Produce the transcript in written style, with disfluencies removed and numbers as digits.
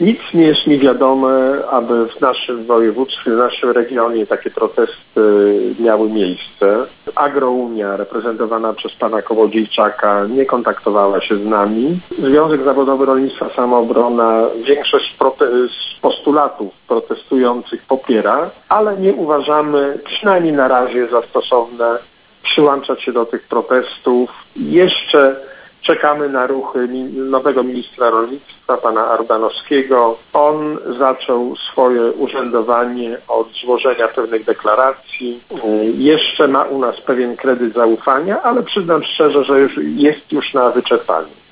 Nic nie jest mi wiadome, aby w naszym województwie, w naszym regionie takie protesty miały miejsce. Agrounia, reprezentowana przez pana Kołodziejczaka, nie kontaktowała się z nami. Związek Zawodowy Rolnictwa Samoobrona większość z postulatów protestujących popiera, ale nie uważamy, przynajmniej na razie, za stosowne przyłączać się do tych protestów. Jeszcze czekamy na ruchy nowego ministra rolnictwa, pana Ardanowskiego. On zaczął swoje urzędowanie od złożenia pewnych deklaracji. Jeszcze ma u nas pewien kredyt zaufania, ale przyznam szczerze, że jest już na wyczerpaniu.